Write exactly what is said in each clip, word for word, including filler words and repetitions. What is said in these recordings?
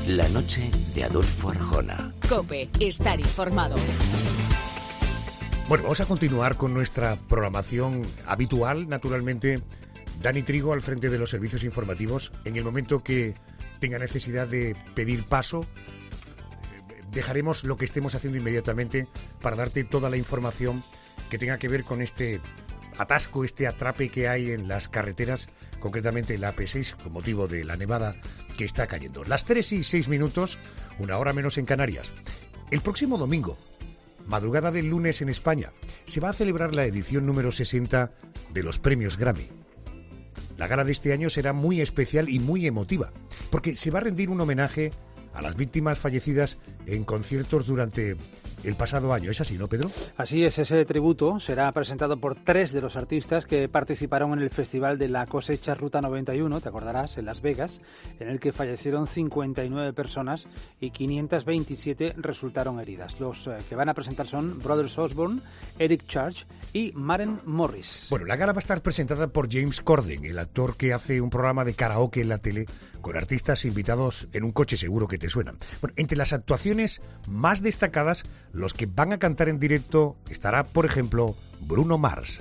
La noche de Adolfo Arjona. COPE, estar informado. Bueno, vamos a continuar con nuestra programación habitual, naturalmente. Dani Trigo al frente de los servicios informativos. En el momento que tenga necesidad de pedir paso, dejaremos lo que estemos haciendo inmediatamente para darte toda la información que tenga que ver con este atasco, este atrape que hay en las carreteras, concretamente la A P seis, con motivo de la nevada que está cayendo. Las tres y seis minutos, una hora menos en Canarias. El próximo domingo, madrugada del lunes en España, se va a celebrar la edición número sesenta de los premios Grammy. La gala de este año será muy especial y muy emotiva, porque se va a rendir un homenaje a las víctimas fallecidas en conciertos durante el pasado año. ¿Es así, no, Pedro? Así es, ese tributo será presentado por tres de los artistas que participaron en el Festival de la Cosecha Ruta noventa y uno, te acordarás, en Las Vegas, en el que fallecieron cincuenta y nueve personas y quinientas veintisiete resultaron heridas. Los eh, que van a presentar son Brothers Osborne, Eric Church y Maren Morris. Bueno, la gala va a estar presentada por James Corden, el actor que hace un programa de karaoke en la tele con artistas invitados en un coche, seguro que te suenan. Bueno, entre las actuaciones más destacadas, los que van a cantar en directo estará, por ejemplo, Bruno Mars.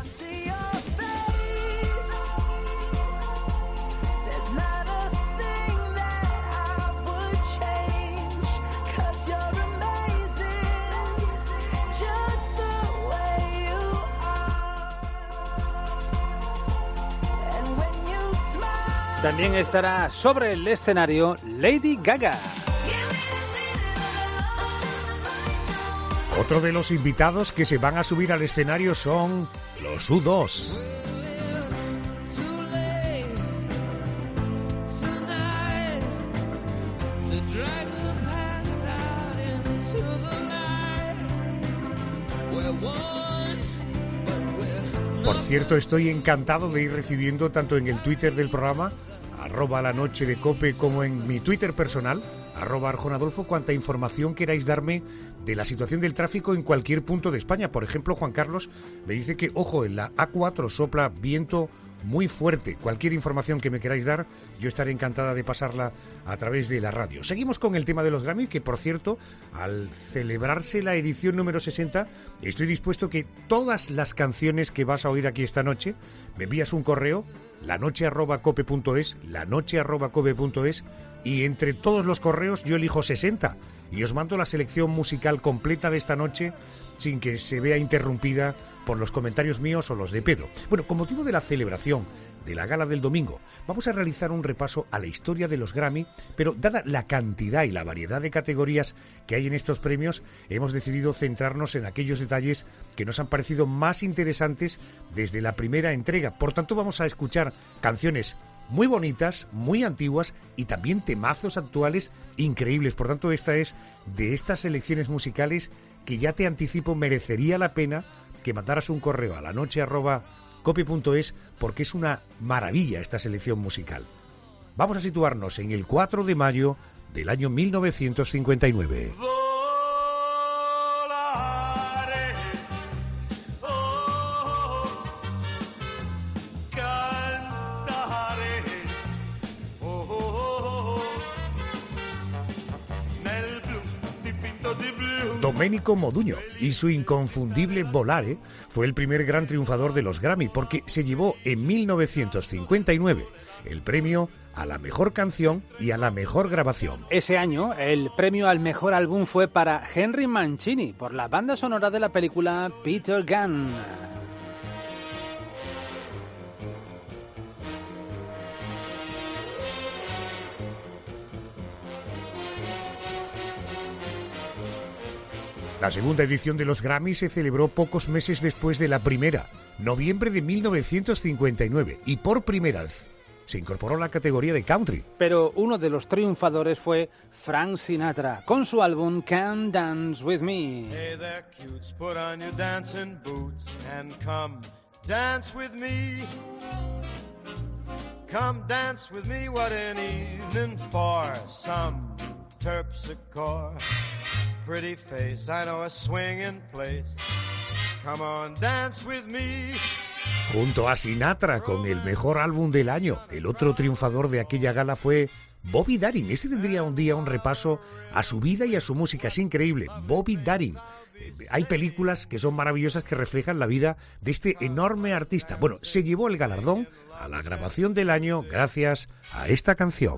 También estará sobre el escenario Lady Gaga. Otro de los invitados que se van a subir al escenario son los U dos. Por cierto, estoy encantado de ir recibiendo tanto en el Twitter del programa, arroba la noche de COPE, como en mi Twitter personal, arroba Arjona Adolfo, cuanta información queráis darme de la situación del tráfico en cualquier punto de España. Por ejemplo, Juan Carlos me dice que, ojo, en la A cuatro sopla viento muy fuerte. Cualquier información que me queráis dar, yo estaré encantada de pasarla a través de la radio. Seguimos con el tema de los Grammy, que por cierto, al celebrarse la edición número sesenta, estoy dispuesto que todas las canciones que vas a oír aquí esta noche, me envías un correo, lanoche arroba cope punto es, lanoche arroba cope punto es, y entre todos los correos yo elijo sesenta y os mando la selección musical completa de esta noche sin que se vea interrumpida por los comentarios míos o los de Pedro. Bueno, con motivo de la celebración de la gala del domingo, vamos a realizar un repaso a la historia de los Grammy, pero dada la cantidad y la variedad de categorías que hay en estos premios, hemos decidido centrarnos en aquellos detalles que nos han parecido más interesantes desde la primera entrega. Por tanto, vamos a escuchar canciones muy bonitas, muy antiguas y también temazos actuales increíbles. Por tanto, esta es de estas selecciones musicales que ya te anticipo merecería la pena que mandaras un correo a la noche arroba cope punto es, porque es una maravilla esta selección musical. Vamos a situarnos en el cuatro de mayo del año mil novecientos cincuenta y nueve. Domenico Modugno y su inconfundible Volare fue el primer gran triunfador de los Grammy, porque se llevó en mil novecientos cincuenta y nueve el premio a la mejor canción y a la mejor grabación. Ese año, el premio al mejor álbum fue para Henry Mancini por la banda sonora de la película Peter Gunn. La segunda edición de los Grammy se celebró pocos meses después de la primera, noviembre de mil novecientos cincuenta y nueve, y por primera vez se incorporó la categoría de country. Pero uno de los triunfadores fue Frank Sinatra, con su álbum Can't Dance With Me. Hey there, cutes, put on your dancing boots and come dance with me. Come dance with me, what an evening for some terpsichore. Pretty face, I know a swinging place. Come on, dance with me. Junto a Sinatra con el mejor álbum del año, el otro triunfador de aquella gala fue Bobby Darin. Este tendría un día un repaso a su vida y a su música. Es increíble. Bobby Darin. Eh, hay películas que son maravillosas que reflejan la vida de este enorme artista. Bueno, se llevó el galardón a la grabación del año gracias a esta canción.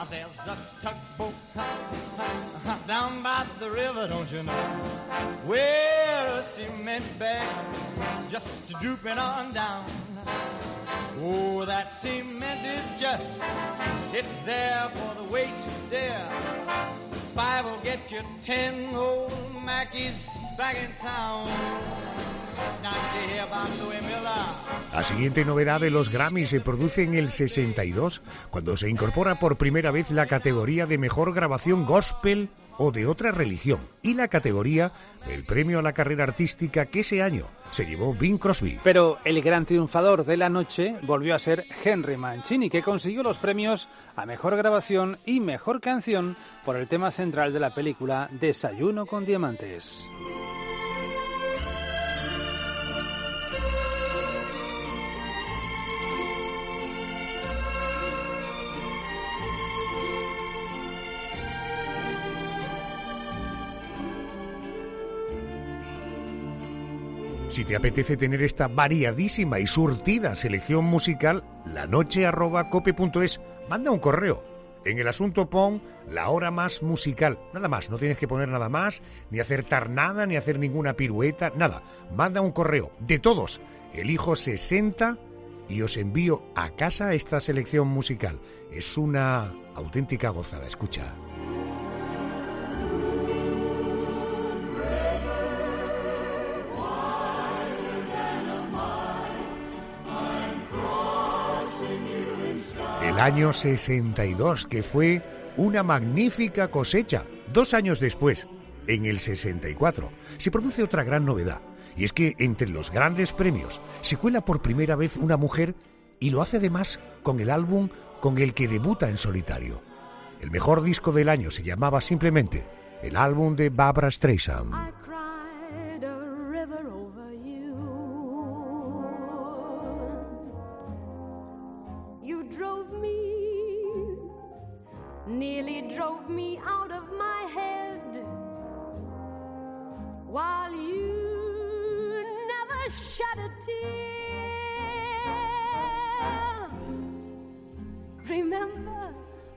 Down by the river, don't you know? Where a cement bag just drooping on down. Oh, that cement is just, it's there for the weight to dare. Five will get you ten old Mackies back in town. Don't you hear about Louis Miller? La siguiente novedad de los Grammy se produce en el sesenta y dos, cuando se incorpora por primera vez la categoría de mejor grabación gospel o de otra religión, y la categoría del premio a la carrera artística que ese año se llevó Bing Crosby. Pero el gran triunfador de la noche volvió a ser Henry Mancini, que consiguió los premios a mejor grabación y mejor canción por el tema central de la película Desayuno con Diamantes. Si te apetece tener esta variadísima y surtida selección musical, lanoche arroba cope punto es. Manda un correo. En el asunto pon la hora más musical. Nada más, no tienes que poner nada más, ni acertar nada, ni hacer ninguna pirueta, nada. Manda un correo. De todos, elijo sesenta y os envío a casa esta selección musical. Es una auténtica gozada, escucha. El año sesenta y dos, que fue una magnífica cosecha. Dos años después, en el sesenta y cuatro, se produce otra gran novedad. Y es que entre los grandes premios se cuela por primera vez una mujer y lo hace además con el álbum con el que debuta en solitario. El mejor disco del año se llamaba simplemente el álbum de Barbra Streisand. Nearly drove me out of my head, while you never shed a tear. Remember,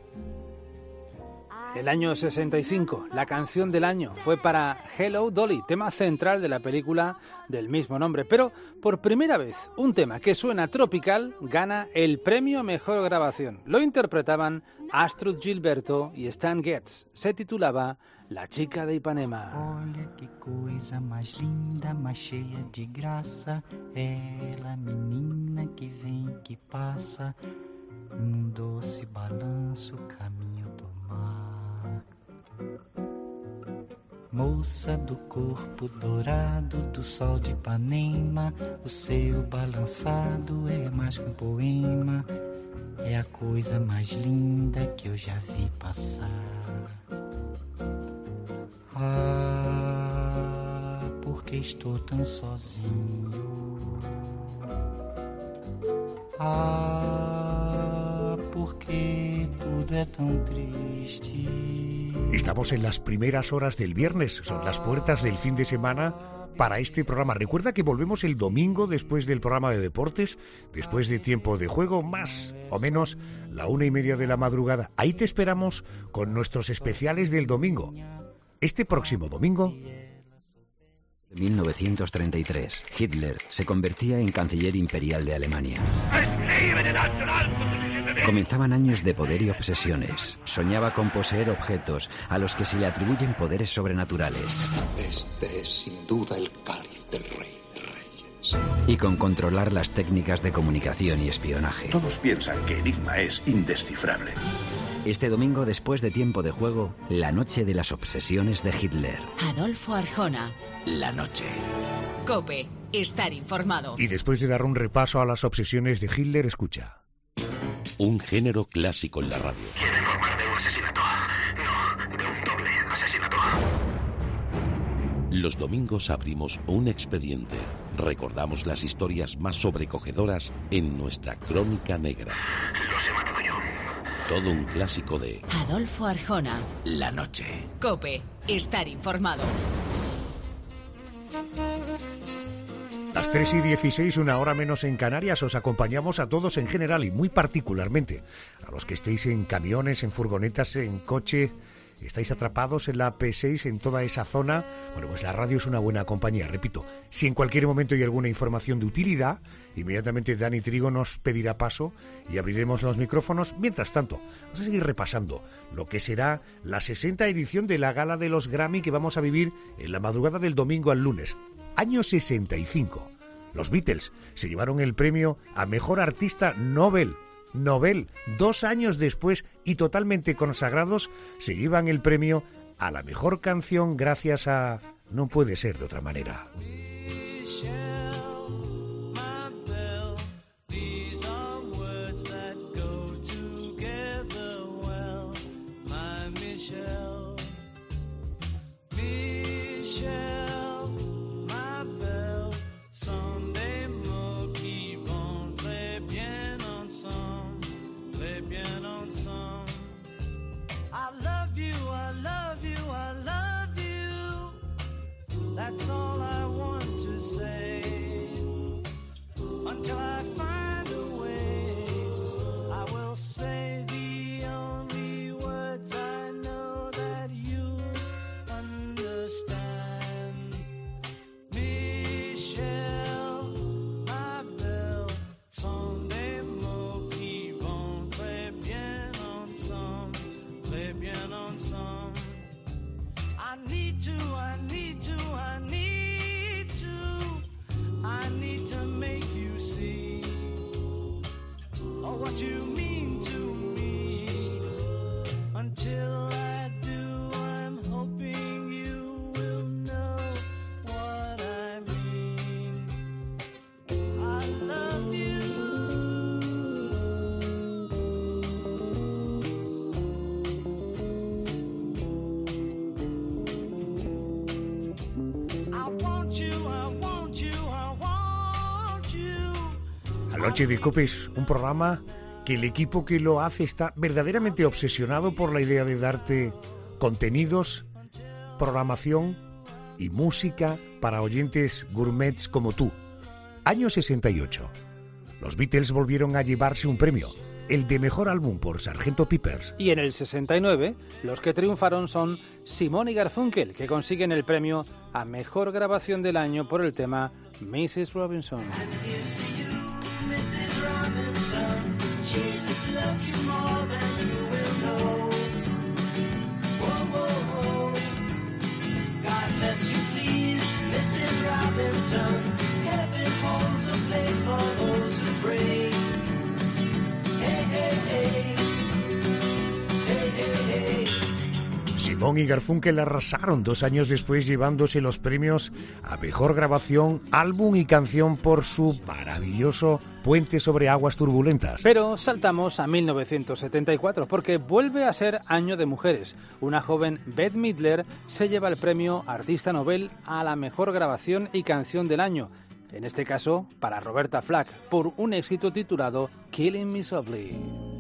El año sesenta y cinco, la canción del año fue para Hello Dolly, tema central de la película del mismo nombre. Pero por primera vez, un tema que suena tropical gana el premio a mejor grabación. Lo interpretaban Astrud Gilberto y Stan Getz. Se titulaba La chica de Ipanema. Olha que coisa mais linda, mais cheia de graça, ela menina que vem que passa, num doce balanço caminho do mar. Moça do corpo dourado do sol de Ipanema, o seu balançado é mais que um poema, é a coisa mais linda que eu já vi passar. Ah, porque estou tão sozinho. Ah, porque todo é tão triste. Estamos en las primeras horas del viernes, son las puertas del fin de semana para este programa. Recuerda que volvemos el domingo después del programa de deportes, después de tiempo de juego, más o menos la una y media de la madrugada. Ahí te esperamos con nuestros especiales del domingo. Este próximo domingo... mil novecientos treinta y tres, Hitler se convertía en canciller imperial de Alemania. Comenzaban años de poder y obsesiones. Soñaba con poseer objetos a los que se le atribuyen poderes sobrenaturales. Este es sin duda el cáliz del rey de reyes. Y con controlar las técnicas de comunicación y espionaje. Todos piensan que Enigma es indescifrable. Este domingo, después de tiempo de juego, la noche de las obsesiones de Hitler. Adolfo Arjona. La noche. COPE. Estar informado. Y después de dar un repaso a las obsesiones de Hitler, escucha. Un género clásico en la radio. ¿Quiere informar de un asesinato? No, de un doble asesinato. Los domingos abrimos un expediente. Recordamos las historias más sobrecogedoras en nuestra crónica negra. Los he matado yo. Todo un clásico de Adolfo Arjona. La noche. COPE. Estar informado. Las tres y dieciséis, una hora menos en Canarias, os acompañamos a todos en general y muy particularmente a los que estéis en camiones, en furgonetas, en coche, estáis atrapados en la P seis, en toda esa zona. Bueno, pues la radio es una buena compañía, repito. Si en cualquier momento hay alguna información de utilidad, inmediatamente Dani Trigo nos pedirá paso y abriremos los micrófonos. Mientras tanto, vamos a seguir repasando lo que será la sesenta edición de la Gala de los Grammy que vamos a vivir en la madrugada del domingo al lunes. Año sesenta y cinco. Los Beatles se llevaron el premio a Mejor Artista Nobel. Nobel, dos años después y totalmente consagrados, se llevan el premio a la mejor canción gracias a No puede ser de otra manera. That's all I want to say. Until I find a way, I will say the only words I know that you understand. Michelle, ma belle, sont des mots qui vont très bien ensemble, très bien ensemble. I need to, I need to, I need to, I need to make you see oh, what you mean to me. Until I do, I'm hoping you will know what I mean. I love you. La Noche de COPE es un programa que el equipo que lo hace está verdaderamente obsesionado por la idea de darte contenidos, programación y música para oyentes gourmets como tú. Año sesenta y ocho. Los Beatles volvieron a llevarse un premio, el de Mejor Álbum por sargento Pepper's. Y en el sesenta y nueve, los que triunfaron son Simon y Garfunkel, que consiguen el premio a Mejor Grabación del Año por el tema missus Robinson. missus Robinson, Jesus loves you more than you will know. Whoa, whoa, whoa. God bless you, please, missus Robinson. Heaven holds a place for those who pray. Hey, hey, hey. Hey, hey, hey. Simon y Garfunkel arrasaron dos años después llevándose los premios a Mejor Grabación, Álbum y Canción por su maravilloso Puente sobre aguas turbulentas. Pero saltamos a mil novecientos setenta y cuatro porque vuelve a ser Año de Mujeres. Una joven Bette Midler se lleva el premio Artista Nobel a la Mejor Grabación y Canción del Año. En este caso, para Roberta Flack, por un éxito titulado Killing Me Softly.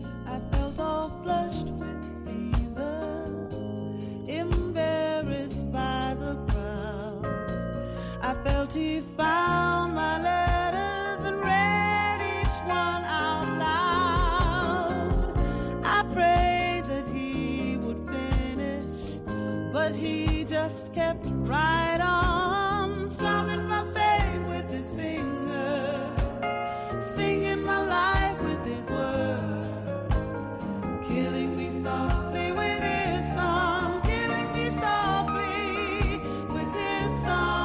I felt he found my letters and read each one out loud. I prayed that he would finish, but he just kept right on, strumming my pain with his fingers, singing my life with his words, killing me softly with his song, killing me softly with his song.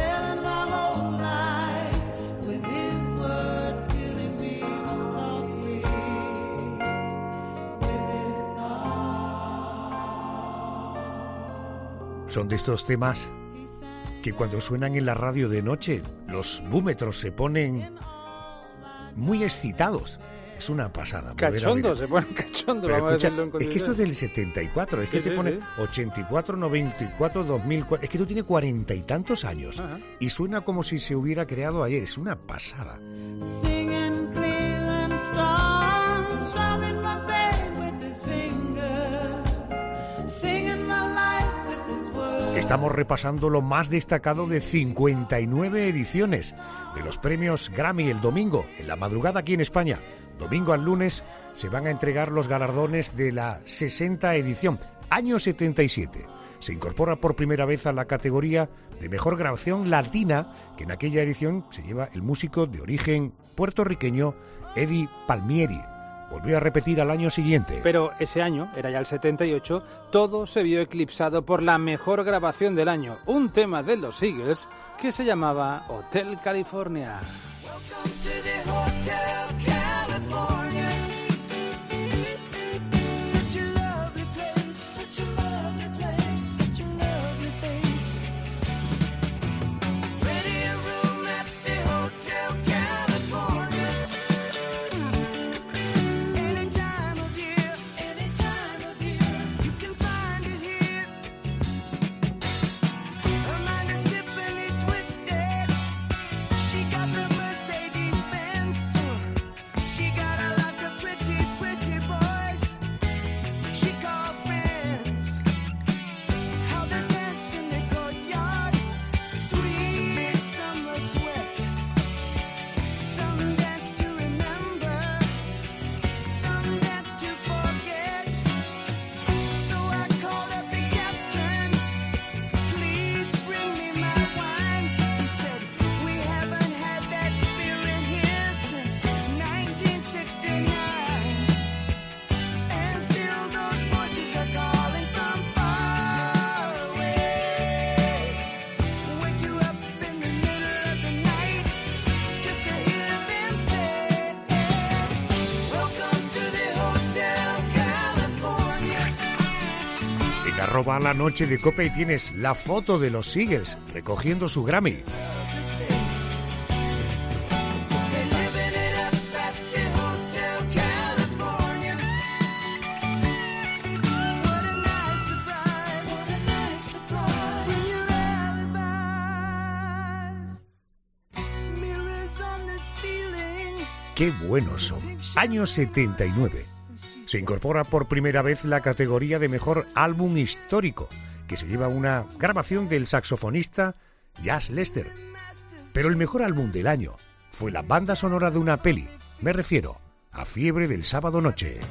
Son de estos temas que cuando suenan en la radio de noche, los búmetros se ponen muy excitados. Es una pasada. Cachondo, se ponen cachondo. Pero vamos escucha, a decirlo en es que esto es del setenta y cuatro, es sí, que te sí, pone sí. ochenta y cuatro, noventa y cuatro, dos mil cuatro, es que tú tienes cuarenta y tantos años. Ajá. Y suena como si se hubiera creado ayer, es una pasada. Singing clear and strong, strumming my pain with his Estamos repasando lo más destacado de cincuenta y nueve ediciones de los premios Grammy el domingo, en la madrugada aquí en España. Domingo al lunes se van a entregar los galardones de la sesenta edición, año setenta y siete. Se incorpora por primera vez a la categoría de mejor grabación latina, que en aquella edición se lleva el músico de origen puertorriqueño Eddie Palmieri. Volvió a repetir al año siguiente. Pero ese año, era ya el setenta y ocho, todo se vio eclipsado por la mejor grabación del año, un tema de los Eagles que se llamaba Hotel California. Arroba la noche de Cope y tienes la foto de los Eagles recogiendo su Grammy. ¡Qué buenos son! Año setenta y nueve. Se incorpora por primera vez la categoría de mejor álbum histórico, que se lleva una grabación del saxofonista Jazz Lester. Pero el mejor álbum del año fue la banda sonora de una peli. Me refiero a Fiebre del Sábado Noche.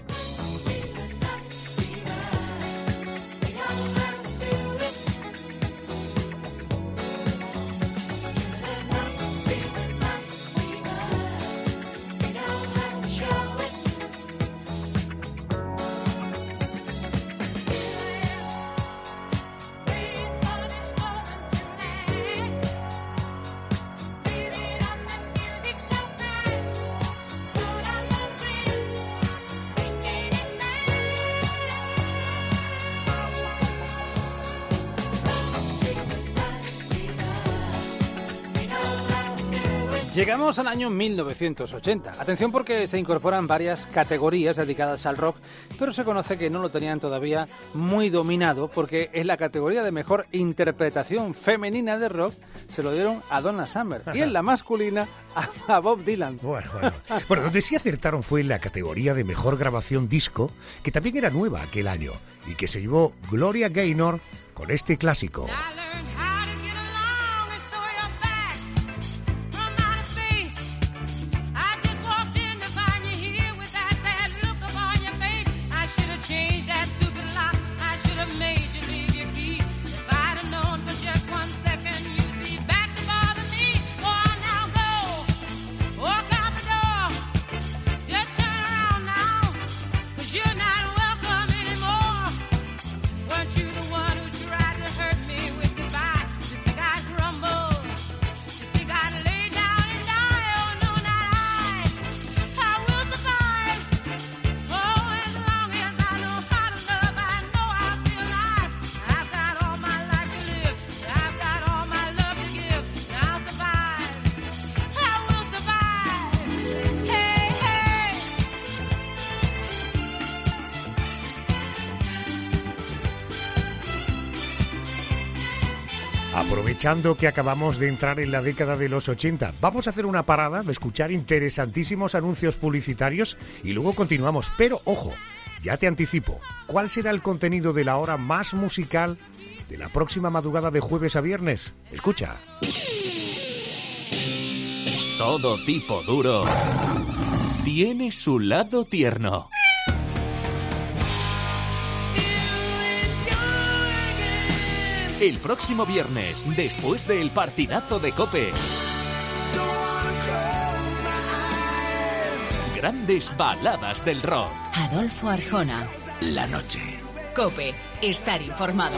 Llegamos al año mil novecientos ochenta. Atención porque se incorporan varias categorías dedicadas al rock, pero se conoce que no lo tenían todavía muy dominado porque en la categoría de mejor interpretación femenina de rock se lo dieron a Donna Summer y en la masculina a Bob Dylan. Bueno, bueno. Bueno, donde sí acertaron fue en la categoría de mejor grabación disco, que también era nueva aquel año y que se llevó Gloria Gaynor con este clásico. Aprovechando que acabamos de entrar en la década de los ochenta, vamos a hacer una parada, de escuchar interesantísimos anuncios publicitarios y luego continuamos. Pero, ojo, ya te anticipo, ¿cuál será el contenido de la hora más musical de la próxima madrugada de jueves a viernes. Escucha. Todo tipo duro tiene su lado tierno. El próximo viernes, después del partidazo de COPE, grandes baladas del rock. Adolfo Arjona. La noche. COPE. Estar informado.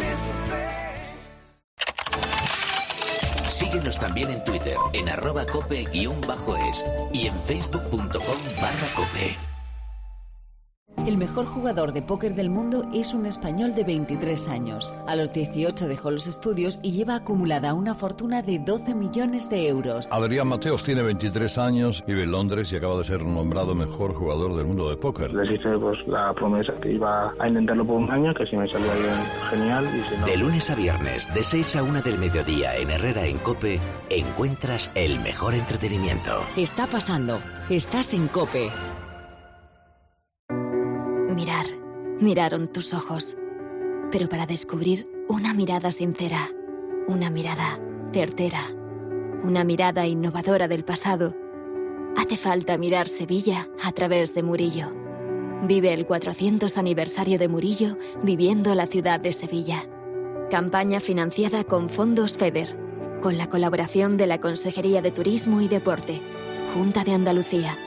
Síguenos también en Twitter, en arroba cope guión bajo es y en facebook punto com barra cope. El mejor jugador de póker del mundo es un español de veintitrés años. A los dieciocho dejó los estudios y lleva acumulada una fortuna de doce millones de euros. Adrián Mateos tiene veintitrés años, vive en Londres y acaba de ser nombrado mejor jugador del mundo de póker. Les hice pues, la promesa que iba a intentarlo por un año, que si me salía bien, genial. Y si no... De lunes a viernes, de seis a una del mediodía en Herrera en COPE, encuentras el mejor entretenimiento. Está pasando. Estás en COPE. Mirar, miraron tus ojos, pero para descubrir una mirada sincera, una mirada certera, una mirada innovadora del pasado, hace falta mirar Sevilla a través de Murillo. Vive el cuatrocientos aniversario de Murillo viviendo la ciudad de Sevilla. Campaña financiada con fondos FEDER, con la colaboración de la Consejería de Turismo y Deporte, Junta de Andalucía.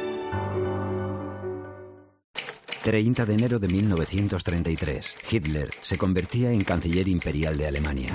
treinta de enero de mil novecientos treinta y tres. Hitler se convertía en canciller imperial de Alemania.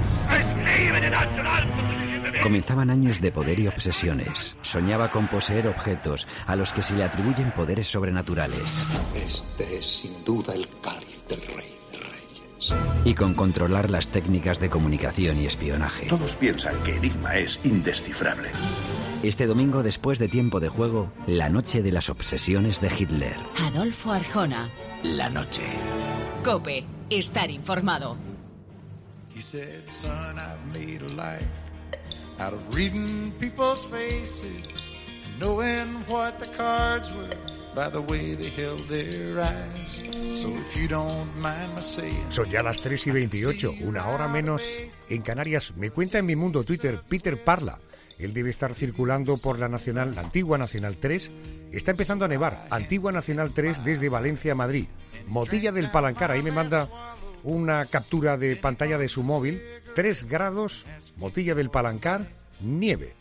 Comenzaban años de poder y obsesiones. Soñaba con poseer objetos a los que se le atribuyen poderes sobrenaturales. Este es sin duda el cáliz del rey de reyes. Y con controlar las técnicas de comunicación y espionaje. Todos piensan que Enigma es indescifrable. Este domingo, después de tiempo de juego, la noche de las obsesiones de Hitler. Adolfo Arjona. La noche. COPE. Estar informado. He said, son, I've made a life out of reading people's faces, knowing what the cards were by the way they held their eyes. So if you don't mind my saying. Son ya las tres y veintiocho, una hora menos en Canarias. Me cuenta en mi mundo Twitter Peter Parla. Él debe estar circulando por la Nacional, la antigua Nacional tres. Está empezando a nevar. Antigua Nacional tres desde Valencia a Madrid. Motilla del Palancar. Ahí me manda una captura de pantalla de su móvil. tres grados, Motilla del Palancar, nieve.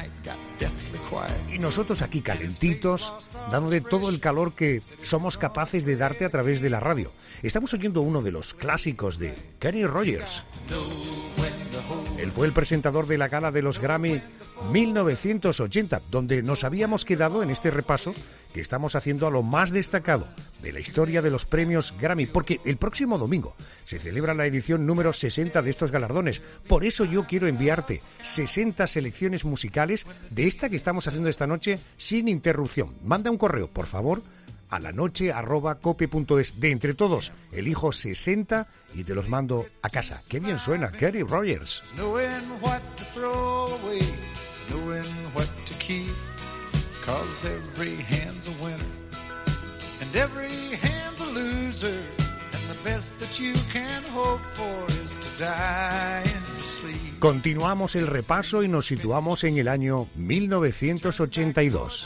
Y nosotros aquí calentitos, dándole todo el calor que somos capaces de darte a través de la radio. Estamos oyendo uno de los clásicos de Kenny Rogers. Él fue el presentador de la gala de los Grammy mil novecientos ochenta, donde nos habíamos quedado en este repaso que estamos haciendo a lo más destacado de la historia de los premios Grammy, porque el próximo domingo se celebra la edición número sesenta de estos galardones. Por eso yo quiero enviarte sesenta selecciones musicales de esta que estamos haciendo esta noche sin interrupción. Manda un correo, por favor, a la noche arroba cope punto es. De entre todos, elijo sesenta y te los mando a casa. ¡Qué bien suena Kenny Rogers! Knowing what to throw away, knowing what to keep, 'cause every hand's a winner, and every hand's a loser, and the best that you can hope for is to die in your sleep. Continuamos el repaso y nos situamos en el año mil novecientos ochenta y dos.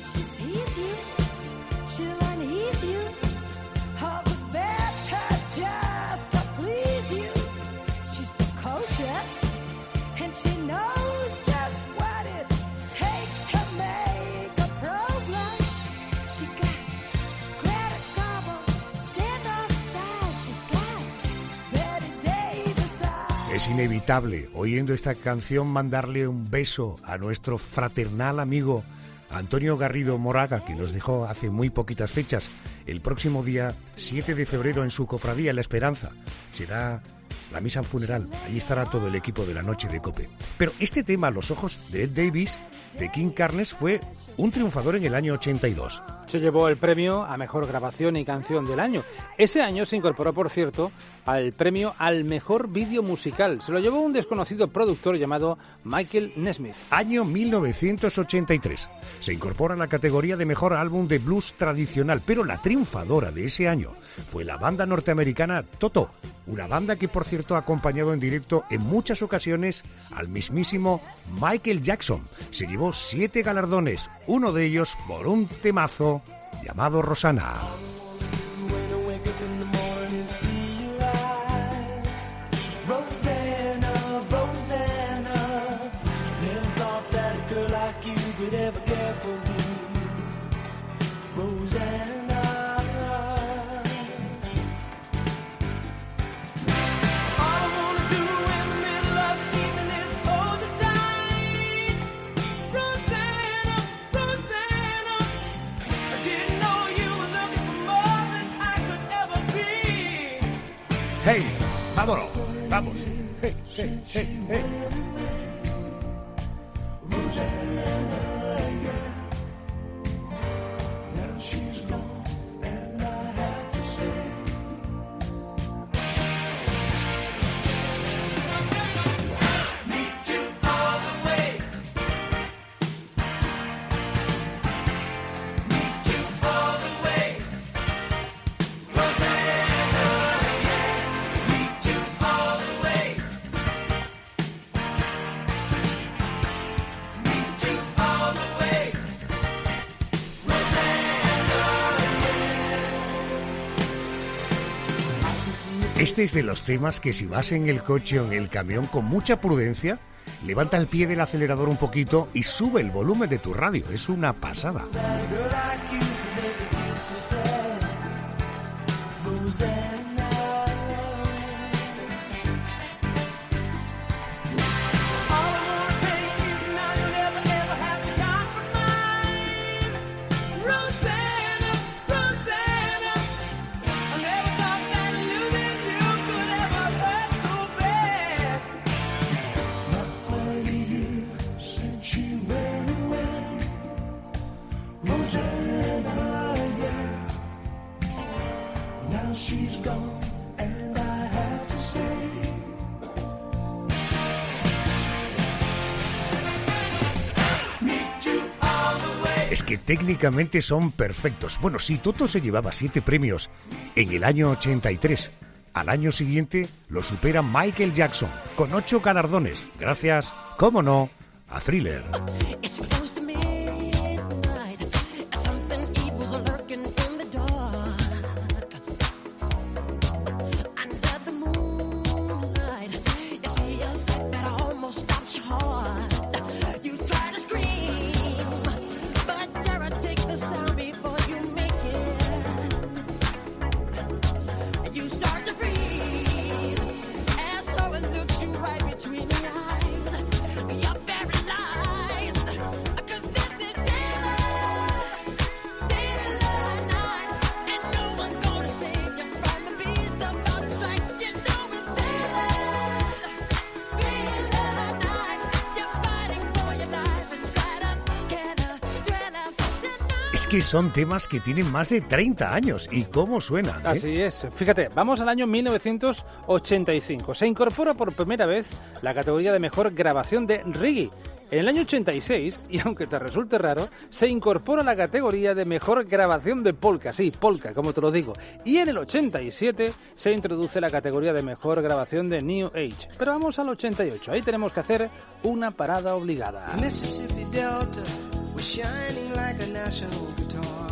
Es inevitable, oyendo esta canción, mandarle un beso a nuestro fraternal amigo Antonio Garrido Moraga, que nos dejó hace muy poquitas fechas. El próximo día siete de febrero en su cofradía La Esperanza será la misa funeral. Allí estará todo el equipo de la noche de COPE. Pero este tema, Los ojos de Ed Davis, de King Carnes, fue un triunfador en el año ochenta y dos. Se llevó el premio a Mejor Grabación y Canción del Año. Ese año se incorporó, por cierto, al premio al Mejor Vídeo Musical. Se lo llevó un desconocido productor llamado Michael Nesmith. Año mil novecientos ochenta y tres. Se incorpora a la categoría de Mejor Álbum de Blues Tradicional, pero la triunfadora de ese año fue la banda norteamericana Toto, una banda que, por cierto, ha acompañado en directo en muchas ocasiones al mismísimo Michael Jackson. Se llevó siete galardones, uno de ellos por un temazo llamado Rosanna. ¡Hey! ¡Vámonos! ¡Vamos! ¡Hey, hey, hey, hey! Este es de los temas que si vas en el coche o en el camión con mucha prudencia, levanta el pie del acelerador un poquito y sube el volumen de tu radio. Es una pasada. Es que técnicamente son perfectos. Bueno, si Toto se llevaba siete premios en el año ochenta y tres, al año siguiente lo supera Michael Jackson con ocho galardones, gracias, cómo no, a Thriller. Es que son temas que tienen más de treinta años. ¿Y cómo suenan? ¿eh? Así es. Fíjate, vamos al año mil novecientos ochenta y cinco. Se incorpora por primera vez la categoría de mejor grabación de reggae. En el año ochenta y seis, y aunque te resulte raro, se incorpora la categoría de mejor grabación de polka. Sí, polka, como te lo digo. Y en el ochenta y siete se introduce la categoría de mejor grabación de New Age. Pero vamos al ochenta y ocho. Ahí tenemos que hacer una parada obligada. Mississippi Delta was shining like a national guitar.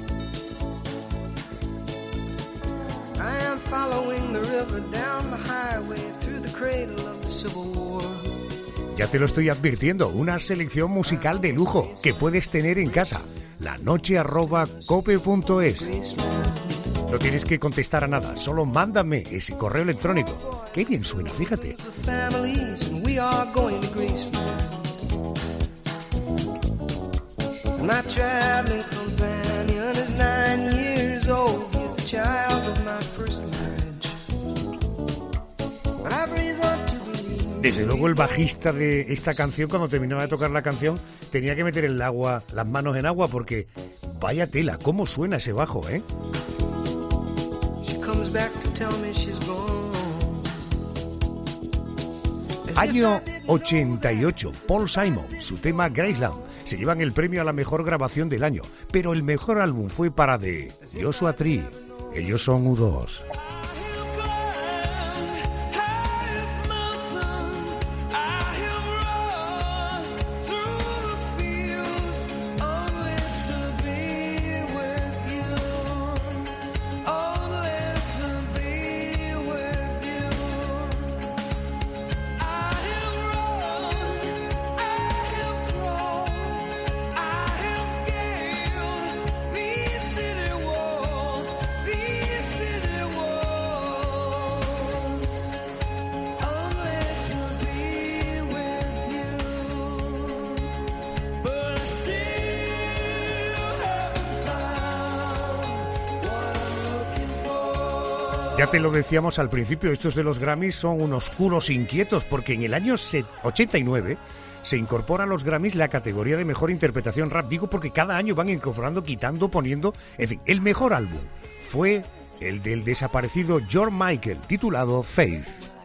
I am following the river down the highway through the cradle of the Civil War. Ya te lo estoy advirtiendo, una selección musical de lujo que puedes tener en casa. La noche arroba cope punto es. No tienes que contestar a nada, solo mándame ese correo electrónico. Qué bien suena, fíjate. My traveling companion is nine years old. He's the child of my first marriage. But I've reason to believe. Desde luego el bajista de esta canción, cuando terminaba de tocar la canción, tenía que meter el agua, las manos en agua, porque Vaya tela, cómo suena ese bajo, ¿eh? Año ochenta y ocho, Paul Simon, su tema Graceland, se llevan el premio a la mejor grabación del año, pero el mejor álbum fue para The Joshua Tree. Ellos son U dos. Ya te lo decíamos al principio, estos de los Grammys son unos culos inquietos, porque en el año ochenta y nueve se incorpora a los Grammys la categoría de mejor interpretación rap. Digo porque cada año van incorporando, quitando, poniendo... En fin, el mejor álbum fue el del desaparecido George Michael, titulado Faith.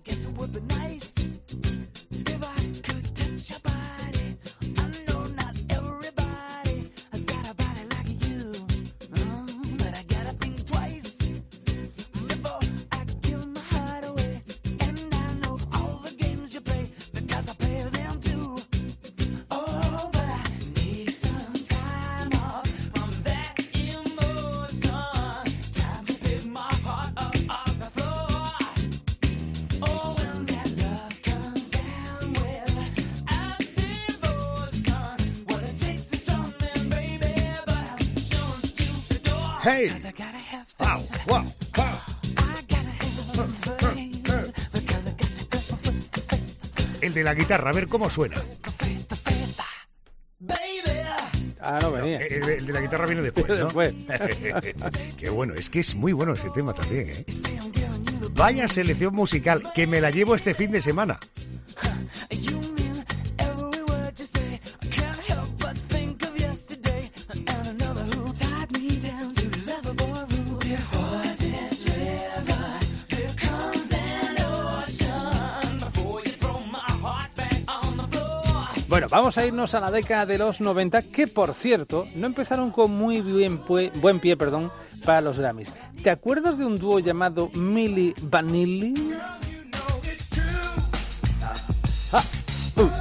Hey, wow, wow, wow. El de la guitarra, a ver cómo suena. Ah, no venía. El, el de la guitarra viene después, ¿no? Después. Qué bueno, es que es muy bueno ese tema también, ¿eh? Vaya selección musical, que me la llevo este fin de semana. Bueno, vamos a irnos a la década de los noventa, que por cierto, no empezaron con muy bien pue- buen pie perdón, para los Grammys. ¿Te acuerdas de un dúo llamado Milli Vanilli? Ah, uh, uh.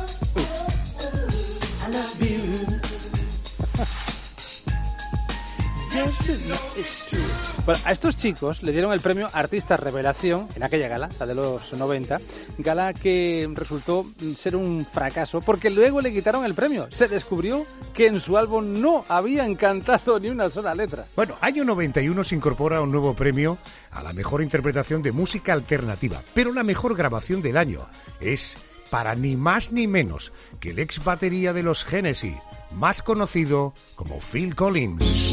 Bueno, a estos chicos le dieron el premio Artista Revelación en aquella gala, la de los noventa, gala que resultó ser un fracaso porque luego le quitaron el premio. Se descubrió que en su álbum no habían cantado ni una sola letra. Bueno, año noventa y uno se incorpora un nuevo premio a la mejor interpretación de música alternativa, pero la mejor grabación del año es para ni más ni menos que el ex batería de los Genesis, más conocido como Phil Collins.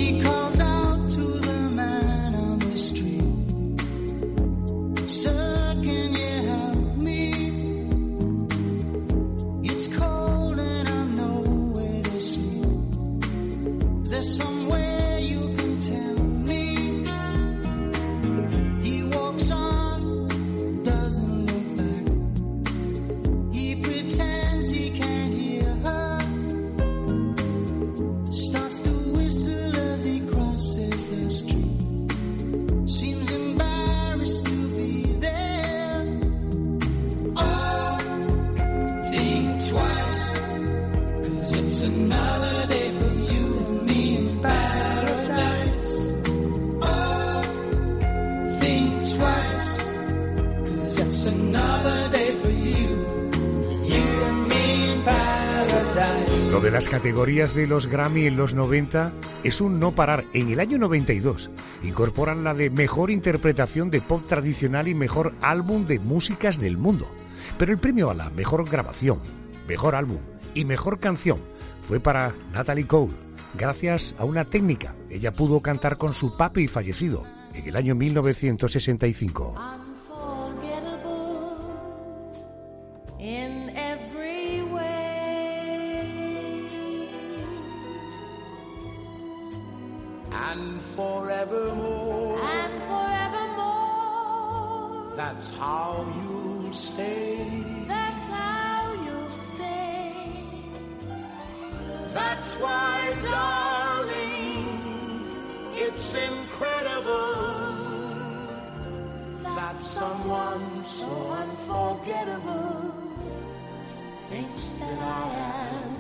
Lo de las categorías de los Grammy en los noventa es un no parar. En el año noventa y dos incorporan la de mejor interpretación de pop tradicional y mejor álbum de músicas del mundo. Pero el premio a la mejor grabación, mejor álbum y mejor canción fue para Natalie Cole, gracias a una técnica. Ella pudo cantar con su papi fallecido en el año mil novecientos sesenta y cinco. forevermore. And forevermore. That's how you'll stay. That's how you'll stay. That's why, darling, it's incredible that someone so unforgettable thinks that I am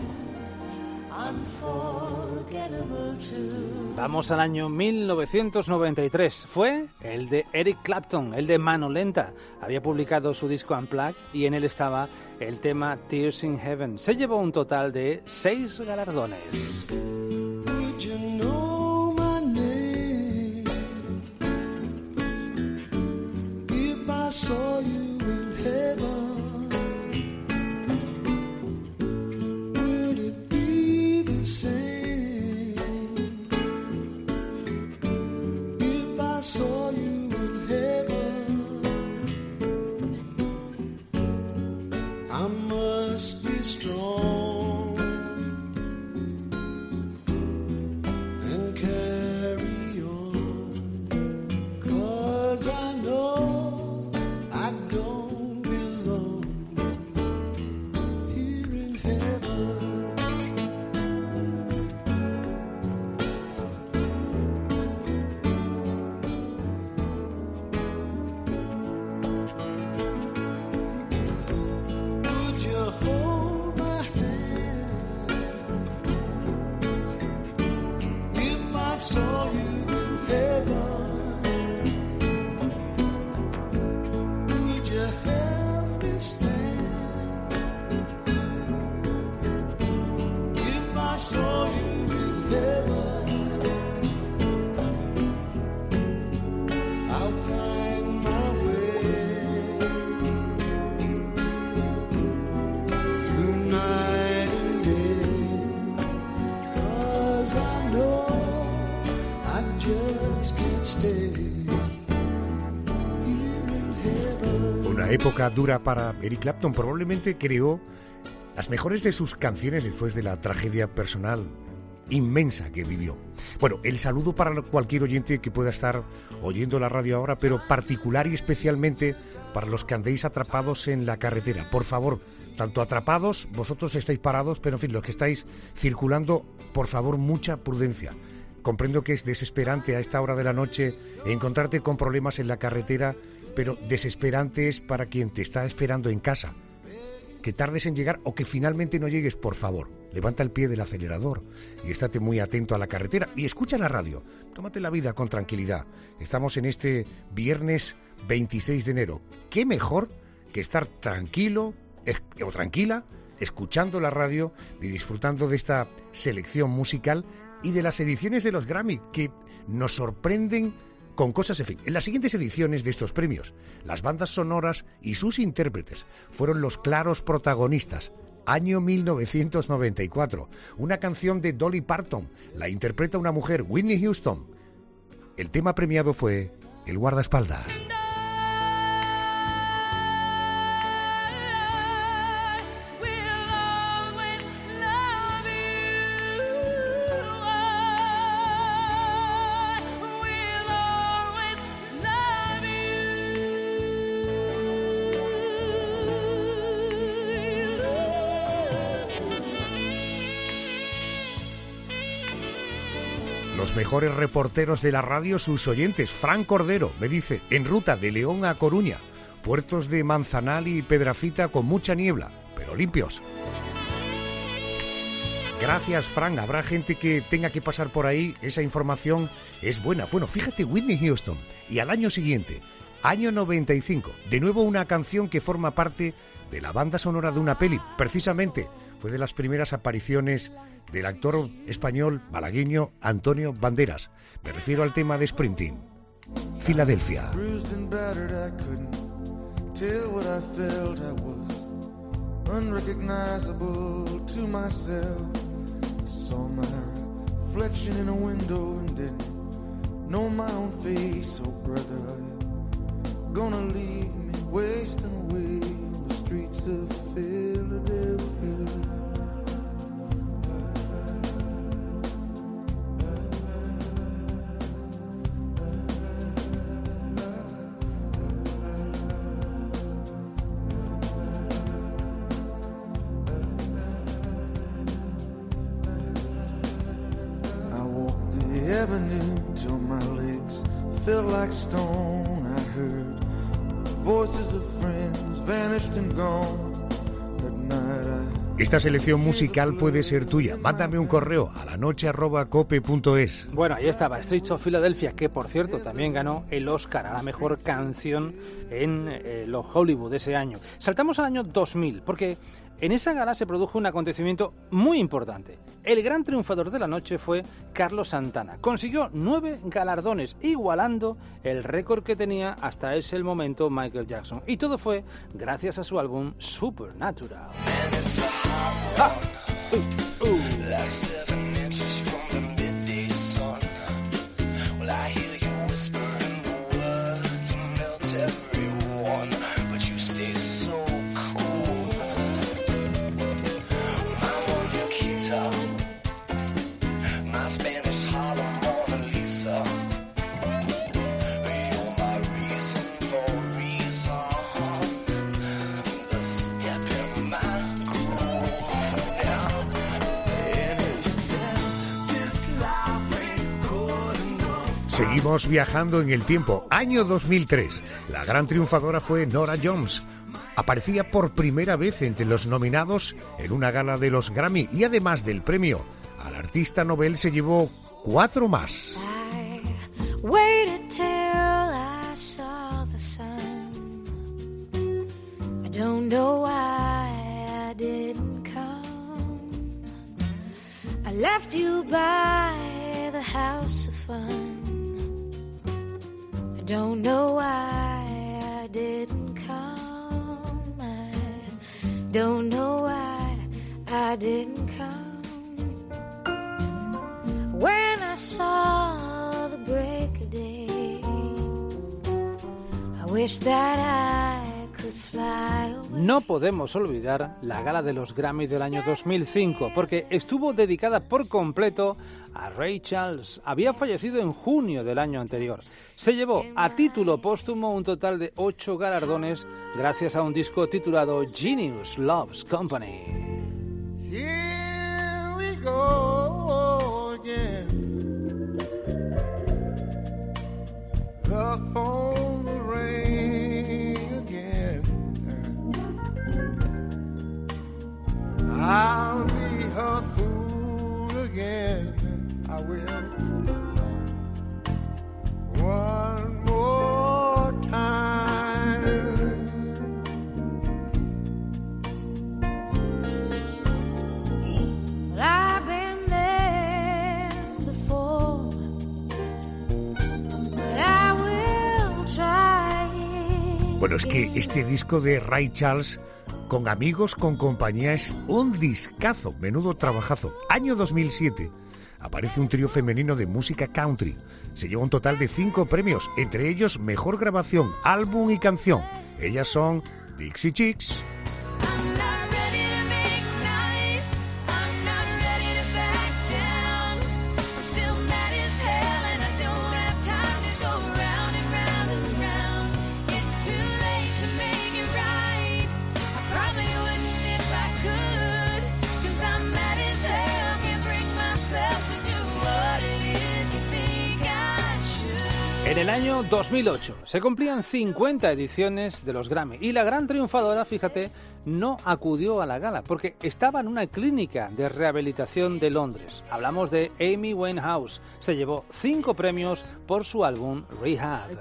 unforgettable too. Vamos al año mil novecientos noventa y tres. Fue el de Eric Clapton, el de Mano Lenta. Había publicado su disco Unplugged y en él estaba el tema Tears in Heaven. Se llevó un total de seis galardones. Would you know my name if I saw you in heaven? Would it be the same if I saw you in heaven? I must be strong and carry on, 'cause I know I don't belong here in heaven. Would you hold my hand if I saw you in heaven? Would you help me stand if I saw you in heaven? I'll find my way through night and day, 'cause I know I just can't stay here in heaven. Una época dura para Eric Clapton. Probablemente creó las mejores de sus canciones después de la tragedia personal inmensa que vivió. Bueno, el saludo para cualquier oyente que pueda estar oyendo la radio ahora, pero particular y especialmente para los que andéis atrapados en la carretera. Por favor, tanto atrapados, vosotros estáis parados, pero en fin, los que estáis circulando, por favor, mucha prudencia. Comprendo que es desesperante a esta hora de la noche encontrarte con problemas en la carretera, pero desesperante es para quien te está esperando en casa. Que tardes en llegar o que finalmente no llegues, por favor, levanta el pie del acelerador y estate muy atento a la carretera y escucha la radio. Tómate la vida con tranquilidad. Estamos en este viernes veintiséis de enero. ¿Qué mejor que estar tranquilo es- o tranquila escuchando la radio y disfrutando de esta selección musical y de las ediciones de los Grammy que nos sorprenden con cosas, en fin. En las siguientes ediciones de estos premios, las bandas sonoras y sus intérpretes fueron los claros protagonistas. Año mil novecientos noventa y cuatro, una canción de Dolly Parton, la interpreta una mujer, Whitney Houston. El tema premiado fue El guardaespaldas. Los mejores reporteros de la radio, sus oyentes. Fran Cordero me dice, en ruta de León a Coruña, puertos de Manzanal y Pedrafita con mucha niebla, pero limpios. Gracias, Fran. Habrá gente que tenga que pasar por ahí. Esa información es buena. Bueno, fíjate, Whitney Houston. Y al año siguiente, año noventa y cinco, de nuevo una canción que forma parte de la banda sonora de una peli. Precisamente fue de las primeras apariciones del actor español malagueño Antonio Banderas. Me refiero al tema de Sprinting. Filadelfia. Bruised and battered, I couldn't tell what I felt. I was unrecognizable to myself. I saw my reflection in a window and didn't know my own face. Oh, brother, are you gonna leave me wasting away on the streets of Philadelphia? avenue till my legs felt like stone. I heard the voices of friends vanished and gone. That night I Esta selección musical puede ser tuya. Mándame un correo a la noche arroba cope punto es. Bueno, ahí estaba, Streets of Philadelphia, que por cierto también ganó el Oscar a la mejor canción en eh, los Hollywood de ese año. Saltamos al año dos mil, porque en esa gala se produjo un acontecimiento muy importante. El gran triunfador de la noche fue Carlos Santana. Consiguió nueve galardones, igualando el récord que tenía hasta ese momento Michael Jackson. Y todo fue gracias a su álbum Supernatural. Ah, uh, uh. Seguimos viajando en el tiempo. Año dos mil tres. La gran triunfadora fue Norah Jones. Aparecía por primera vez entre los nominados en una gala de los Grammy y además del premio al artista Nobel se llevó cuatro más. Waited till I saw the sun. I don't know why I didn't come. I left you by the house of fun. I don't know why I didn't come. I don't know why I didn't come. When I saw the break of day, I wish that I could fly away. No podemos olvidar la gala de los Grammy del año dos mil cinco, porque estuvo dedicada por completo a Ray Charles. Había fallecido en junio del año anterior. Se llevó a título póstumo un total de ocho galardones gracias a un disco titulado Genius Loves Company. Here we go again. The phone will ring again. I'll be her fool again. I will. One more time. Well, I've been there before, but I will try it. Bueno, es que este disco de Ray Charles, con amigos, con compañía, es un discazo, menudo trabajazo. Año dos mil siete. Aparece un trío femenino de música country. Se lleva un total de cinco premios, entre ellos Mejor Grabación, Álbum y Canción. Ellas son Dixie Chicks. En el año dos mil ocho se cumplían cincuenta ediciones de los Grammy y la gran triunfadora, fíjate, no acudió a la gala porque estaba en una clínica de rehabilitación de Londres. Hablamos de Amy Winehouse. Se llevó cinco premios por su álbum Rehab.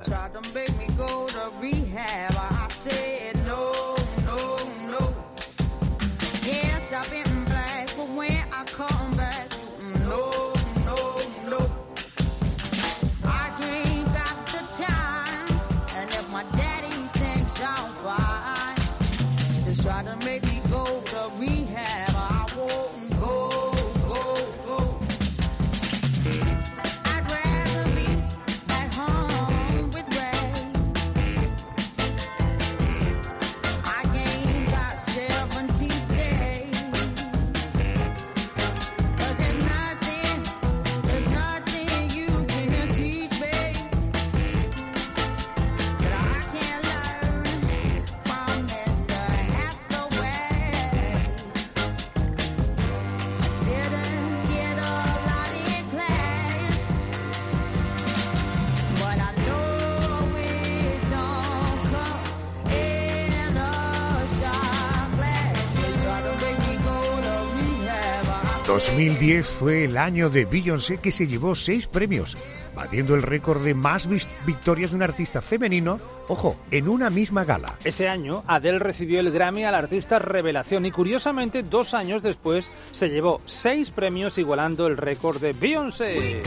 Try to make me go to rehab. I won't go, go, go. I'd rather be at home with Ray. I gained about seventeen days. Cause there's nothing, there's nothing you can teach me that I can't learn from Mister Hathaway. dos mil diez fue el año de Beyoncé, que se llevó seis premios, batiendo el récord de más victorias de un artista femenino, ojo, en una misma gala. Ese año, Adele recibió el Grammy al artista revelación y, curiosamente, dos años después se llevó seis premios, igualando el récord de Beyoncé.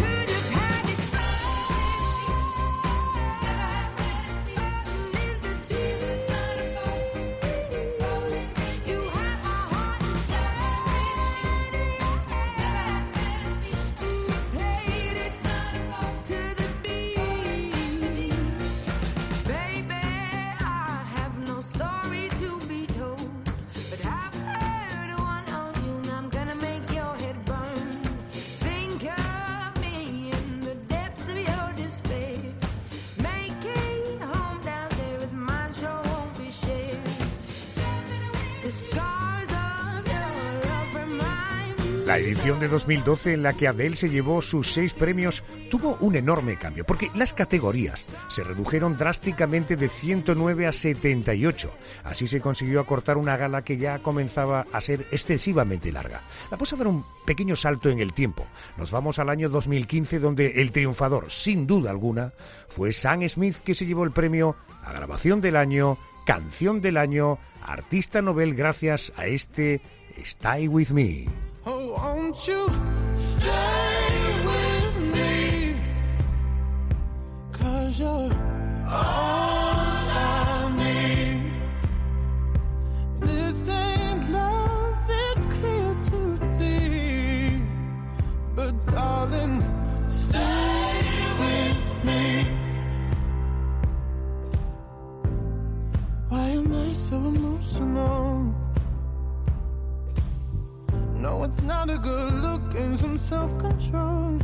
La edición de dos mil doce, en la que Adele se llevó sus seis premios, tuvo un enorme cambio, porque las categorías se redujeron drásticamente de ciento nueve a setenta y ocho. Así se consiguió acortar una gala que ya comenzaba a ser excesivamente larga. Vamos a dar un pequeño salto en el tiempo. Nos vamos al año dos mil quince, donde el triunfador, sin duda alguna, fue Sam Smith, que se llevó el premio a Grabación del Año, Canción del Año, Artista Nobel, gracias a este Stay With Me. Oh, won't you stay with me? 'Cause you're all I need. This ain't love, it's clear to see. But darling, stay with me. Why am I so emotional? No, it's not a good look and some self-control.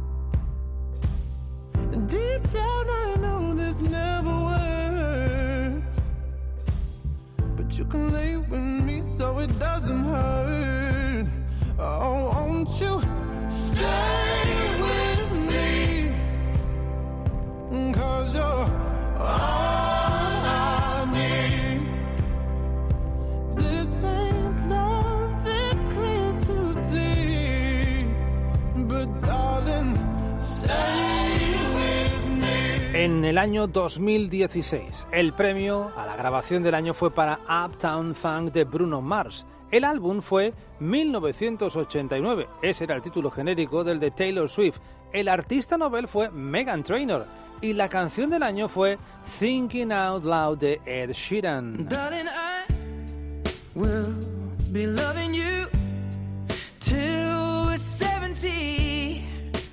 And deep down I know this never works, but you can lay with me so it doesn't hurt. Oh, won't you stay with me? 'Cause you're all I need. This ain't love, it's clear to see. But darling, stay with me. En el año dos mil dieciséis, el premio a la grabación del año fue para Uptown Funk de Bruno Mars. El álbum fue mil novecientos ochenta y nueve, ese era el título genérico del de Taylor Swift. El artista Nobel fue Meghan Trainor y la canción del año fue Thinking Out Loud de Ed Sheeran. Darling, I will be loving you till we're seventy.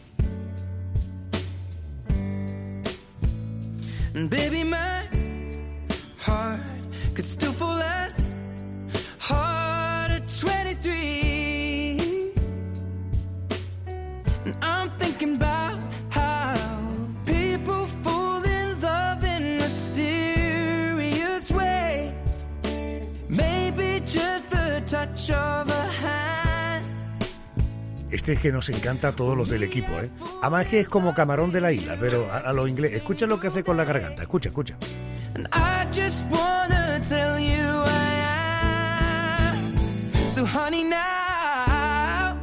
And baby, my heart could still fall as hard at twenty-three. And I'm thinking about how people fall in love in mysterious ways. Maybe just the touch of a hand. Este es que nos encanta a todos los del equipo, ¿eh? Además que es como Camarón de la Isla, pero a, a lo inglés. Escucha lo que hace con la garganta, escucha, escucha. And I just wanna tell you I am. So honey, now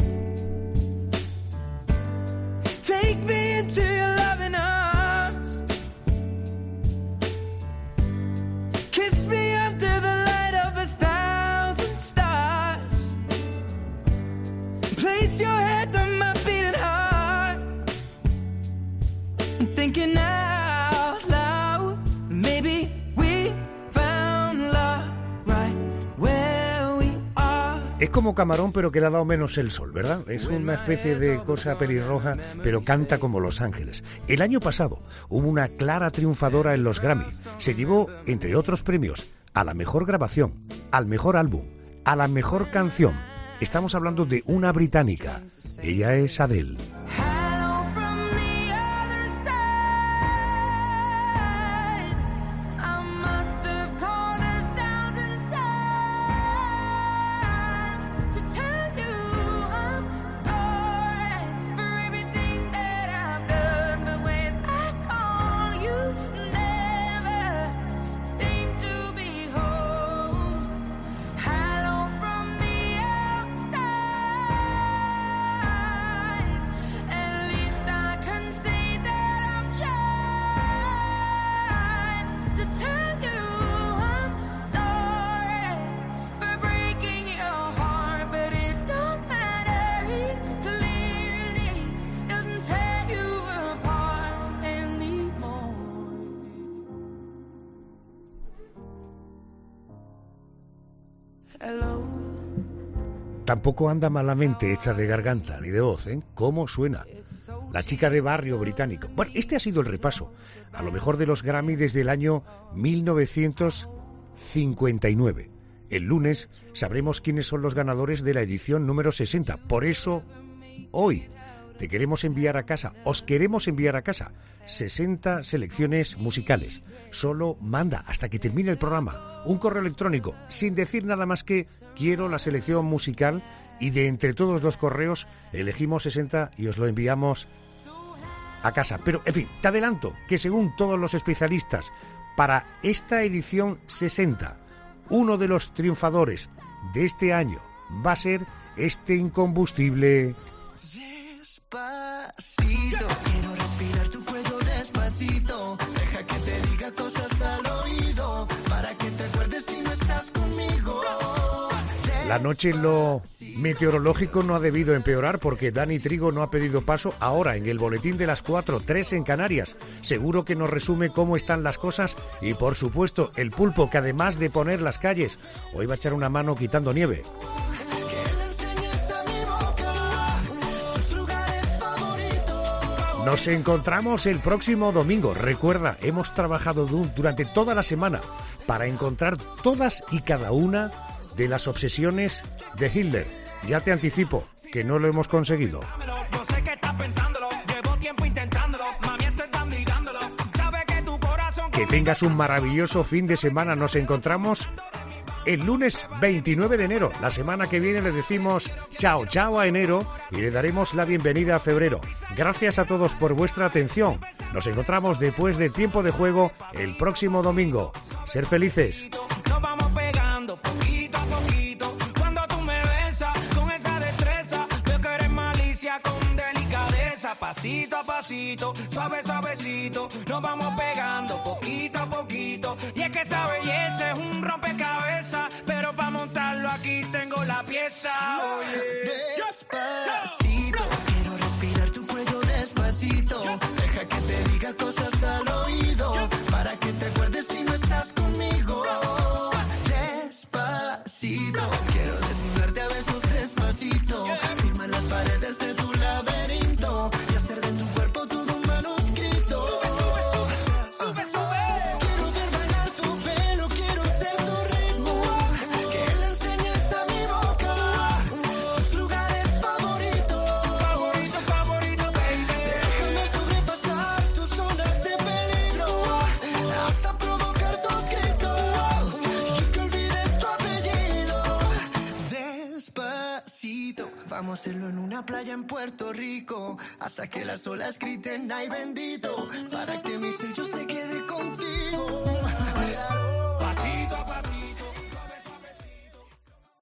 take me into your loving arms. Kiss me under the light of a thousand stars. Place your head on my beating heart. I'm thinking out loud. Maybe we found love right where we are. Es como Camarón, pero que le ha dado menos el sol, ¿verdad? Es una especie de cosa pelirroja, pero canta como Los Ángeles. El año pasado hubo una clara triunfadora en los Grammy. Se llevó, entre otros premios, a la mejor grabación, al mejor álbum, a la mejor canción. Estamos hablando de una británica. Ella es Adele. Tampoco anda malamente hecha de garganta ni de voz, ¿eh? ¿Cómo suena? La chica de barrio británico. Bueno, este ha sido el repaso a lo mejor de los Grammy desde el año mil novecientos cincuenta y nueve. El lunes sabremos quiénes son los ganadores de la edición número sesenta. Por eso, hoy te queremos enviar a casa, os queremos enviar a casa sesenta selecciones musicales. Solo manda, hasta que termine el programa, un correo electrónico sin decir nada más que quiero la selección musical, y de entre todos los correos elegimos sesenta y os lo enviamos a casa. Pero, en fin, te adelanto que según todos los especialistas, para esta edición sesenta, uno de los triunfadores de este año va a ser este incombustible Despacito, quiero respirar tu cuello despacito. Deja que te diga cosas al oído, para que te acuerdes si no estás conmigo. La noche en lo meteorológico no ha debido empeorar, porque Dani Trigo no ha pedido paso ahora en el boletín de las cuatro, tres en Canarias. Seguro que nos resume cómo están las cosas y, por supuesto, el Pulpo, que además de poner las calles, hoy va a echar una mano quitando nieve. Nos encontramos el próximo domingo. Recuerda, hemos trabajado durante toda la semana para encontrar todas y cada una de las obsesiones de Hitler. Ya te anticipo que no lo hemos conseguido. Que tengas un maravilloso fin de semana. Nos encontramos el lunes veintinueve de enero. La semana que viene le decimos chao, chao a enero y le daremos la bienvenida a febrero. Gracias a todos por vuestra atención. Nos encontramos después del tiempo de juego el próximo domingo. Ser felices. Nos vamos pegando poquito a poquito. Cuando tú me besas con esa destreza, veo que eres malicia con delicadeza. Pasito a pasito, suave suavecito, nos vamos pegando poquito a poquito. Y es que esa belleza es un rompecabezas, pero para montarlo aquí tengo la pieza. Oye, despacito, quiero respirar tu cuello despacito. Deja que te diga cosas al oído, para que te acuerdes si no estás conmigo. Despacito, quiero desnudarte a besos despacito. Firma las paredes de tu laberinto y hacer de tu cuerpo todo un manuscrito. Sube, sube, sube. Quiero ver bailar tu pelo, quiero ser tu ritmo. Que le enseñes a mi boca tus lugares favoritos. Favorito, favorito, baby. Déjame sobrepasar tus zonas de peligro, hasta provocar tus gritos y que olvides tu apellido. Despacito, vamos a hacerlo en una playa en Puerto Rico, hasta que las olas griten ay bendito, para que mi sello se quede